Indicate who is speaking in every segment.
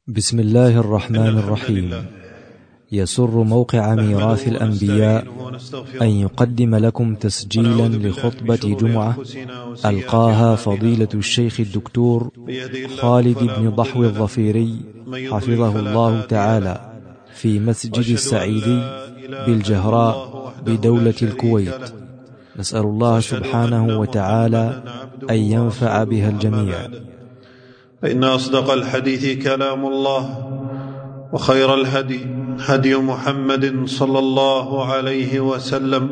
Speaker 1: بسم الله الرحمن الرحيم. يسر موقع ميراث الأنبياء أن يقدم لكم تسجيلا لخطبة جمعة ألقاها فضيلة الشيخ الدكتور خالد بن ضحو الظفيري حفظه الله تعالى في مسجد السعيدي بالجهراء بدولة الكويت. نسأل الله سبحانه وتعالى أن ينفع بها الجميع.
Speaker 2: فإن أصدق الحديث كلام الله، وخير الهدي هدي محمد صلى الله عليه وسلم،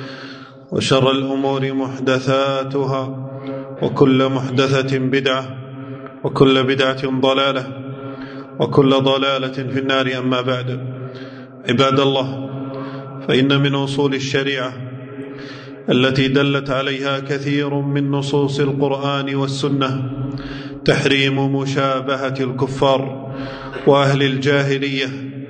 Speaker 2: وشر الأمور محدثاتها، وكل محدثة بدعة، وكل بدعة ضلالة، وكل ضلالة في النار. أما بعد، عباد الله، فإن من أصول الشريعة التي دلت عليها كثير من نصوص القرآن والسنة تحريم مشابهة الكفار وأهل الجاهلية،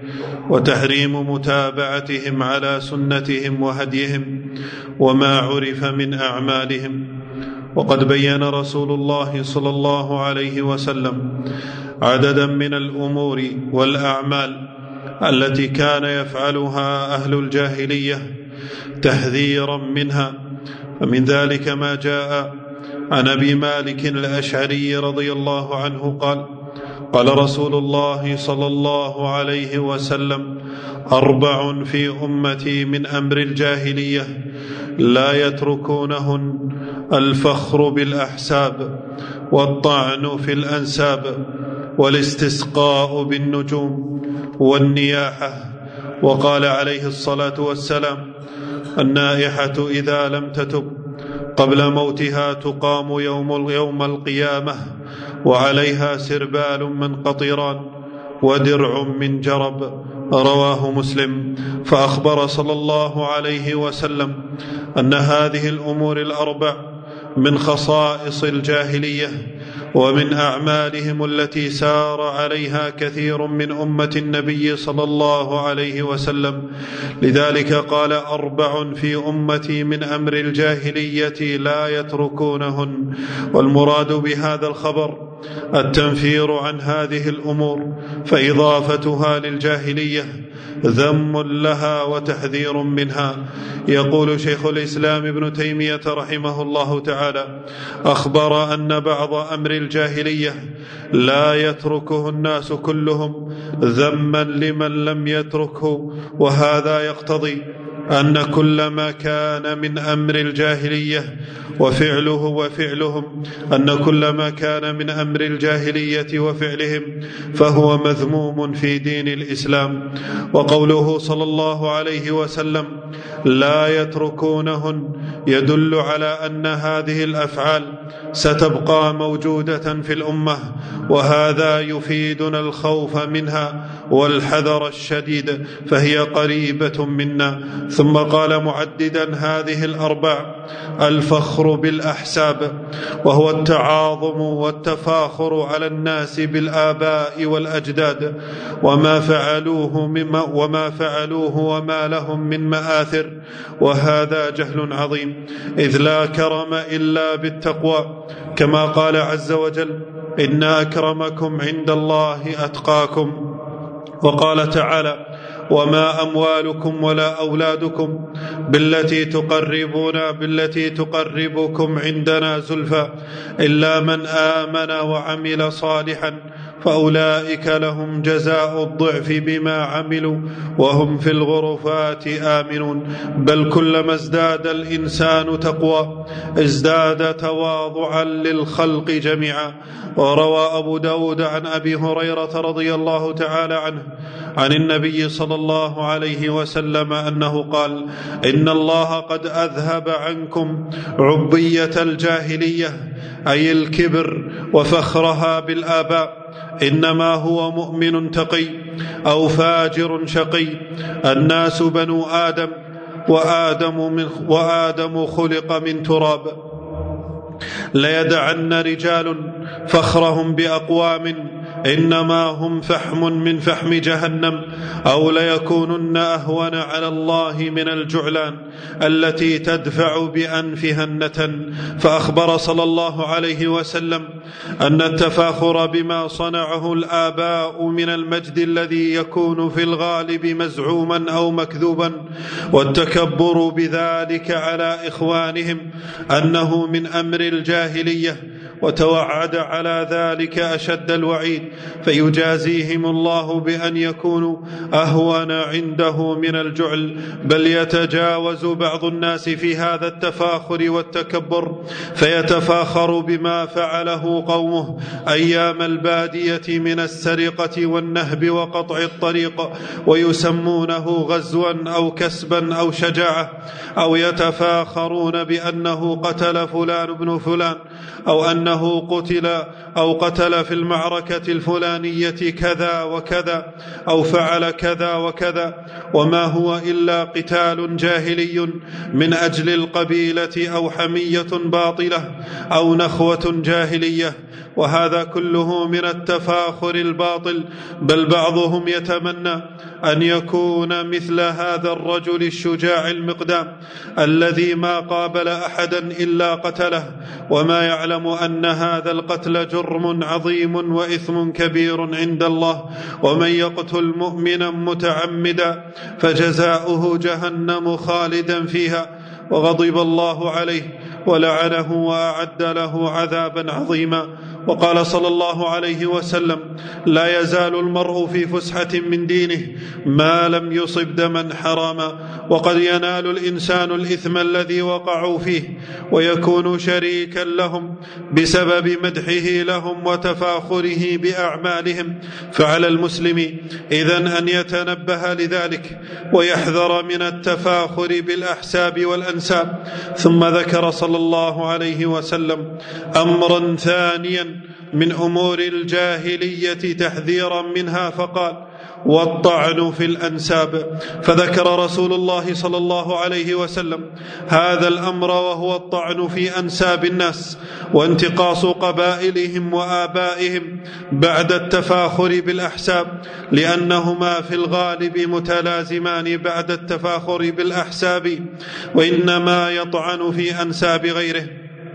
Speaker 2: وتحريم متابعتهم على سنتهم وهديهم وما عرف من أعمالهم. وقد بين رسول الله صلى الله عليه وسلم عددا من الأمور والأعمال التي كان يفعلها أهل الجاهلية تحذيرا منها. ومن ذلك ما جاء عن أبي مالك الأشعري رضي الله عنه قال: قال رسول الله صلى الله عليه وسلم: 4 في أمتي من أمر الجاهلية لا يتركونهن: الفخر بالأحساب، والطعن في الأنساب، والاستسقاء بالنجوم، والنياحة. وقال عليه الصلاة والسلام: النائحة إذا لم تتب قبل موتها تقام يوم القيامة، وعليها سربال من قطران، ودرع من جرب. رواه مسلم. فأخبر صلى الله عليه وسلم أن هذه الأمور ال4 من خصائص الجاهلية ومن أعمالهم التي سار عليها كثير من أمة النبي صلى الله عليه وسلم. لذلك قال: 4 في أمتي من أمر الجاهلية لا يتركونهن. والمراد بهذا الخبر التنفير عن هذه الأمور، فإضافتها للجاهلية ذم لها وتحذير منها. يقول شيخ الإسلام ابن تيمية رحمه الله تعالى: أخبر أن بعض أمر الجاهلية لا يتركه الناس كلهم ذما لمن لم يتركه، وهذا يقتضي أن كل ما كان من أمر الجاهلية وفعلهم أن كل ما كان من أمر الجاهلية وفعلهم فهو مذموم في دين الإسلام. وقوله صلى الله عليه وسلم: لا يتركونهن يدل على أن هذه الأفعال ستبقى موجودة في الأمة، وهذا يفيدنا الخوف منها والحذر الشديد، فهي قريبة منا. ثم قال معددا هذه ال4: الفخر بالأحساب، وهو التعاظم والتفاخر على الناس بالآباء والأجداد وما فعلوه وما لهم من مآثر، وهذا جهل عظيم، إذ لا كرم إلا بالتقوى، كما قال عز وجل: إن أكرمكم عند الله أتقاكم. وقال تعالى: وما أموالكم ولا أولادكم بالتي تقربكم عندنا زلفى إلا من آمن وعمل صالحا فأولئك لهم جزاء الضعف بما عملوا وهم في الغرفات آمنون. بل كلما ازداد الإنسان تقوى ازداد تواضعا للخلق جميعا. وروى أبو داود عن أبي هريرة رضي الله تعالى عنه عن النبي صلى الله عليه وسلم أنه قال: إن الله قد أذهب عنكم عبية الجاهلية، أي الكبر وفخرها بالآباء، إنما هو مؤمن تقي أو فاجر شقي. الناس بنو آدم، وآدم خلق من تراب. ليدعن رجال فخرهم بأقوام إنما هم فحم من فحم جهنم أو ليكونن أهون على الله من الجعلان التي تدفع بأنفها النتن. فأخبر صلى الله عليه وسلم أن التفاخر بما صنعه الآباء من المجد الذي يكون في الغالب مزعوما أو مكذوبا والتكبر بذلك على إخوانهم أنه من أمر الجاهلية، وتوعد على ذلك أشد الوعيد، فيجازيهم الله بأن يكونوا أهون عنده من الجعل. بل يتجاوز بعض الناس في هذا التفاخر والتكبر فيتفاخر بما فعله قومه أيام البادية من السرقة والنهب وقطع الطريق، ويسمونه غزوا أو كسبا أو شجاعة، أو يتفاخرون بأنه قتل فلان بن فلان، أو أنه قتل في المعركة الفلانية كذا وكذا، أو فعل كذا وكذا، وما هو إلا قتال جاهلي من أجل القبيلة أو حمية باطلة أو نخوة جاهلية. وهذا كله من التفاخر الباطل. بل بعضهم يتمنى أن يكون مثل هذا الرجل الشجاع المقدام الذي ما قابل أحدا إلا قتله، وما يعلم أن هذا القتل جرم عظيم وإثم كبير عند الله. ومن يقتل مؤمنا متعمدا فجزاؤه جهنم خالدا فيها وغضب الله عليه ولعنه وأعد له عذابا عظيما. وقال صلى الله عليه وسلم: لا يزال المرء في فسحة من دينه ما لم يصب دما حراما. وقد ينال الإنسان الإثم الذي وقعوا فيه ويكون شريكا لهم بسبب مدحه لهم وتفاخره بأعمالهم. فعلى المسلم إذن أن يتنبه لذلك ويحذر من التفاخر بالأحساب والأنساب. ثم ذكر صلى الله عليه وسلم أمرا ثانيا من أمور الجاهلية تحذيرا منها، فقال: والطعن في الأنساب. فذكر رسول الله صلى الله عليه وسلم هذا الأمر، وهو الطعن في أنساب الناس وانتقاص قبائلهم وآبائهم بعد التفاخر بالأحساب، لأنهما في الغالب متلازمان بعد التفاخر بالأحساب، وإنما يطعن في أنساب غيره.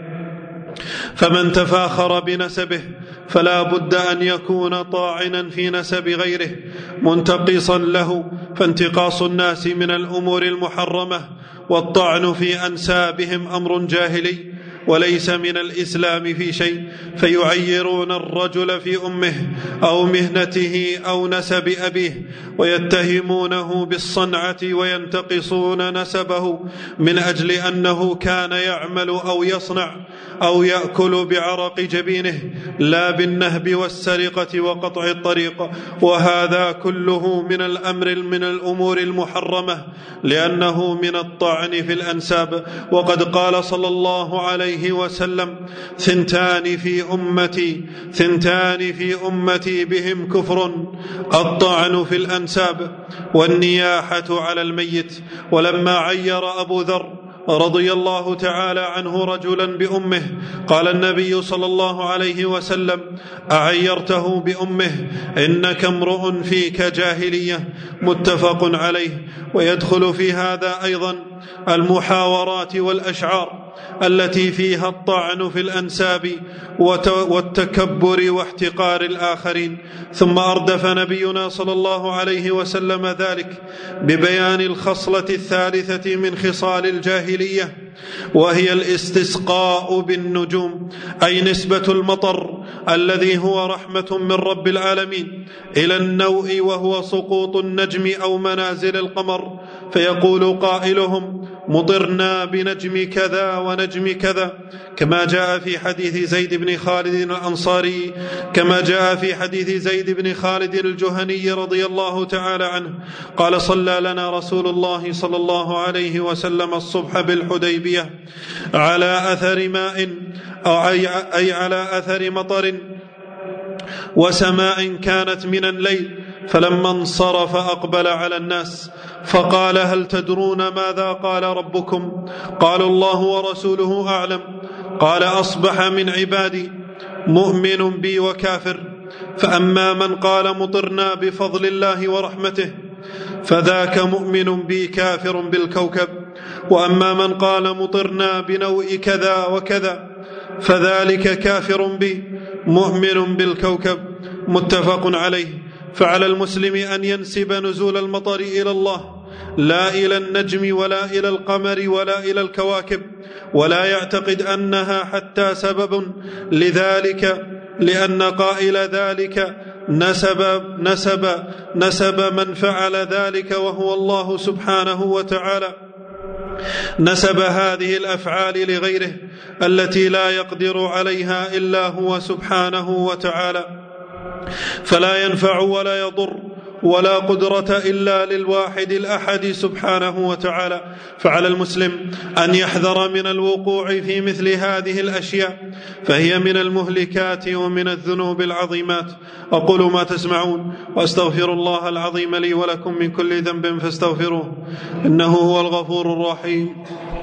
Speaker 2: فمن تفاخر بنسبه فلا بد أن يكون طاعنا في نسب غيره منتقصا له، فانتقاص الناس من الأمور المحرمة والطعن في أنسابهم أمر جاهلي وليس من الإسلام في شيء. فيعيرون الرجل في أمه أو مهنته أو نسب أبيه ويتهمونه بالصنعة وينتقصون نسبه من أجل أنه كان يعمل أو يصنع أو يأكل بعرق جبينه لا بالنهب والسرقة وقطع الطريق. وهذا كله من الأمور المحرمة، لأنه من الطعن في الأنساب. وقد قال صلى الله عليه وسلم: ثنتان في أمتي بهم كفر: الطعن في الأنساب والنياحة على الميت. ولما عير أبو ذر رضي الله تعالى عنه رجلا بأمه قال النبي صلى الله عليه وسلم: أعيرته بأمه؟ إنك امرؤ فيك جاهلية. متفق عليه. ويدخل في هذا أيضا المحاورات والأشعار التي فيها الطعن في الأنساب والتكبر واحتقار الآخرين. ثم أردف نبينا صلى الله عليه وسلم ذلك ببيان الخصلة الثالثة من خصال الجاهلية، وهي الاستسقاء بالنجوم، أي نسبة المطر الذي هو رحمة من رب العالمين إلى النوء، وهو سقوط النجم أو منازل القمر. فيقول قائلهم: مطرنا بنجم كذا ونجم كذا، كما جاء في حديث زيد بن خالد الأنصاري، كما جاء في حديث زيد بن خالد الجهني رضي الله تعالى عنه قال: صلى لنا رسول الله صلى الله عليه وسلم الصبح بالحديبية على أثر ماء، أي على أثر مطر وسماء كانت من الليل. فلما انصرف أقبل على الناس فقال: هل تدرون ماذا قال ربكم؟ قالوا: الله ورسوله أعلم. قال: أصبح من عبادي مؤمن بي وكافر، فأما من قال مطرنا بفضل الله ورحمته فذاك مؤمن بي كافر بالكوكب، وأما من قال مطرنا بنوء كذا وكذا فذلك كافر بي مؤمن بالكوكب. متفق عليه. فعلى المسلم أن ينسب نزول المطر إلى الله، لا إلى النجم ولا إلى القمر ولا إلى الكواكب، ولا يعتقد أنها حتى سبب لذلك، لأن قائل ذلك نسب من فعل ذلك وهو الله سبحانه وتعالى، نسب هذه الأفعال لغيره التي لا يقدر عليها إلا هو سبحانه وتعالى، فلا ينفع ولا يضر ولا قدرة إلا للواحد الأحد سبحانه وتعالى. فعلى المسلم أن يحذر من الوقوع في مثل هذه الأشياء، فهي من المهلكات ومن الذنوب العظيمات. أقول ما تسمعون وأستغفر الله العظيم لي ولكم من كل ذنب فاستغفروه إنه هو الغفور الرحيم.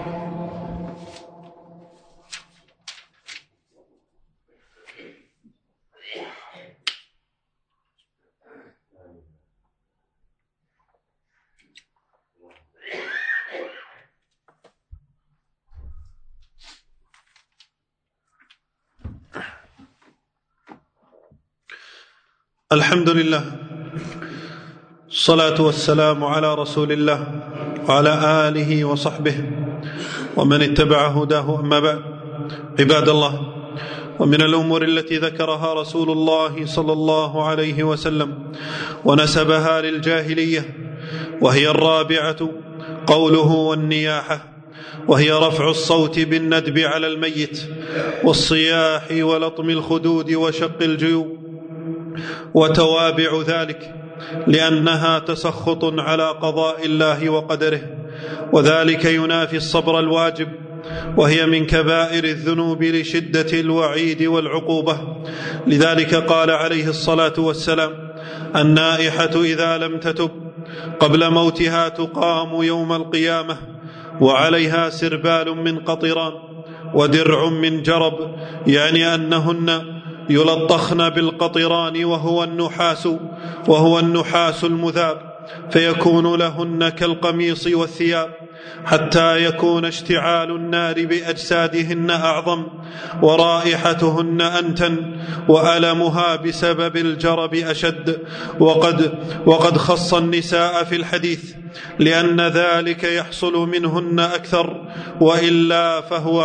Speaker 2: الحمد لله، الصلاة والسلام على رسول الله وعلى آله وصحبه ومن اتبع هداه. أما بعد، عباد الله، ومن الأمور التي ذكرها رسول الله صلى الله عليه وسلم ونسبها للجاهلية وهي الرابعة قوله والنياحة، وهي رفع الصوت بالندب على الميت والصياح ولطم الخدود وشق الجيوب وتوابع ذلك، لأنها تسخط على قضاء الله وقدره، وذلك ينافي الصبر الواجب، وهي من كبائر الذنوب لشدة الوعيد والعقوبة. لذلك قال عليه الصلاة والسلام: النائحة إذا لم تتب قبل موتها تقام يوم القيامة وعليها سربال من قطران ودرع من جرب، يعني أنهن يلطخن بالقطران وهو النحاس المذاب، فيكون لهن كالقميص والثياب، حتى يكون اشتعال النار بأجسادهن أعظم ورائحتهن أنتن وألمها بسبب الجرب أشد. وقد خص النساء في الحديث لأن ذلك يحصل منهن أكثر، وإلا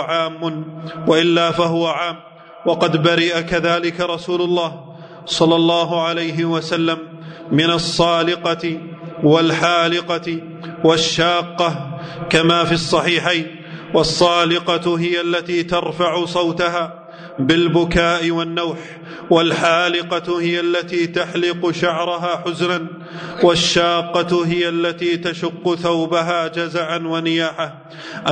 Speaker 2: فهو عام. وقد برئ كذلك رسول الله صلى الله عليه وسلم من الصالقة والحالقة والشاقة كما في الصحيحين. والصالقة هي التي ترفع صوتها بالبكاء والنوح، والحالقة هي التي تحلق شعرها حزنا، والشاقة هي التي تشق ثوبها جزعا ونياحة.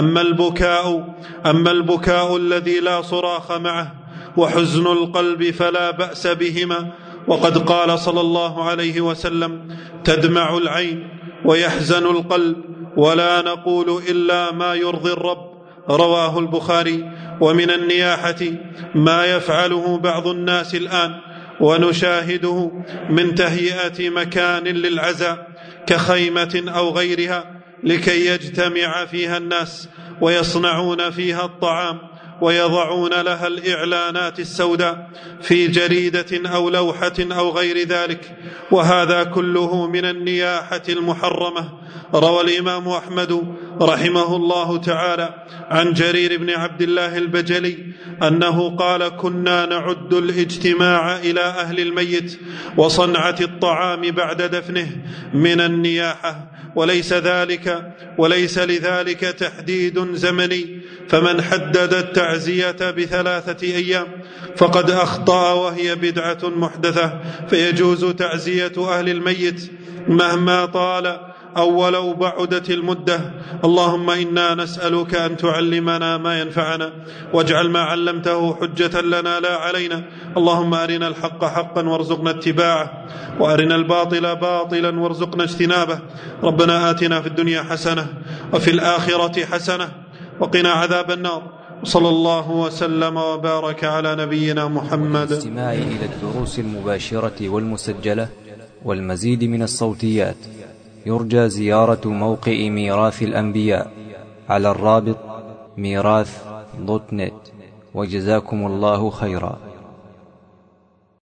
Speaker 2: أما البكاء الذي لا صراخ معه وحزن القلب فلا بأس بهما، وقد قال صلى الله عليه وسلم: تدمع العين ويحزن القلب ولا نقول إلا ما يرضي الرب، رواه البخاري. ومن النياحة ما يفعله بعض الناس الآن ونشاهده من تهيئة مكان للعزاء كخيمة أو غيرها لكي يجتمع فيها الناس ويصنعون فيها الطعام ويضعون لها الإعلانات السوداء في جريدة أو لوحة أو غير ذلك، وهذا كله من النياحة المحرمة. روى الإمام أحمد رحمه الله تعالى عن جرير بن عبد الله البجلي أنه قال: كنا نعد الاجتماع إلى أهل الميت وصنعة الطعام بعد دفنه من النياحة، وليس لذلك تحديد زمني، فمن حدد التعزية ب3 أيام فقد أخطأ، وهي بدعة محدثة، فيجوز تعزية أهل الميت مهما طال أو ولو بعدت المدة. اللهم إنا نسألك أن تعلمنا ما ينفعنا واجعل ما علمته حجة لنا لا علينا. اللهم أرنا الحق حقا وارزقنا اتباعه، وأرنا الباطل باطلا وارزقنا اجتنابه. ربنا آتنا في الدنيا حسنة وفي الآخرة حسنة وقنا عذاب النار. صلى الله وسلم وبارك على نبينا محمد.
Speaker 1: للاستماع إلى الدروس المباشرة والمسجلة والمزيد من الصوتيات يرجى زيارة موقع ميراث الأنبياء على الرابط ميراث.net. وجزاكم الله خيرا.